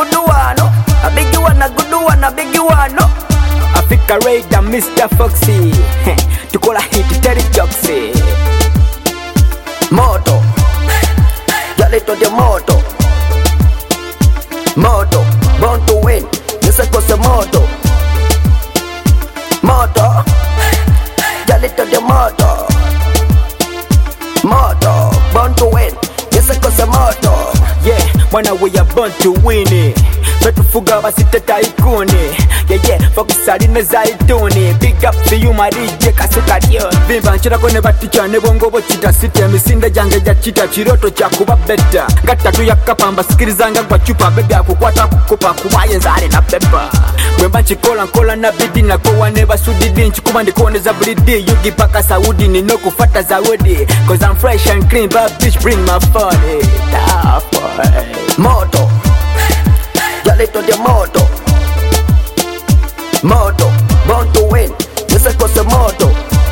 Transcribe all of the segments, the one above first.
good one, a big one, a good one, a big one. Africa Raider, Mr. Foxy, to call a hit, Terry Joxy. Moto, Jalito de Moto. Moto, born to win, this is cause a moto. Moto, Jalito de Moto. Moto, born to win, this is cause a moto. Yeah, when we are born to win it. Betufuga basiteta ikuni. Yeah, fokisali nezaituni. Big up to you my DJ Kasukadiyo. Vimba nchirako ne baticha ne bongo bochita site. Misinde jange jachita chiroto cha kuba beta. Gata tu yakapamba sikirizanga kwa chupa. Bebe akukwata kukupa kubaye nzare na pepa. Mwemba nchikola nkola na bidi na kowa neba sudidi. Nchikuba ndikone za blidi. Yugi paka saudi ni no kufata zawadi. Cause I'm fresh and clean but bitch bring my funny. Moto, Jalito de Moto. Moto, born to win, this is cause a moto.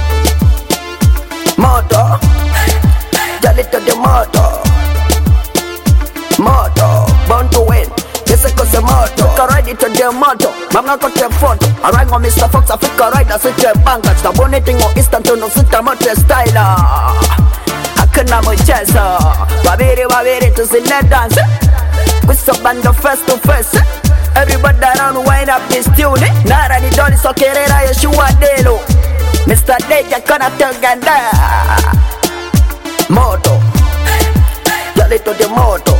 Moto, Jalito de Moto. Moto, born to win, this is cause a moto. Africa ride it to the moto, mama got your photo. I rang on Mr. Fox, Africa ride, I sit your bankers. The boneting or instant to no sit a motor styler. Hakuna mchezo, wabiri tuzile dance. Kusabanda face to face. Everybody around wind up this tune. Nara ni doni sokerera Yeshua Delo. Mr. Deja kana tenganda. Moto, Jalito de Moto.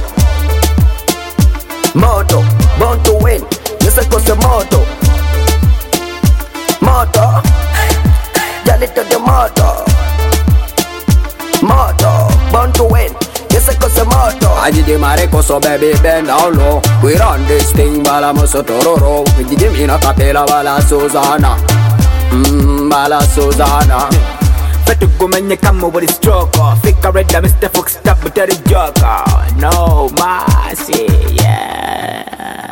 Moto, born to win, this is cause a moto. Moto, Jalito de Moto. Moto, born to win, this is cause a moto. Ajidi mareko so baby bend down low. We run this thing bala mosotororo. We did him in a capella bala Susanna. Bala Susanna. Fetu kumenye kama wali stroke. Africa Raider, Mr. Fox, stop with the joker. No mercy, yeah.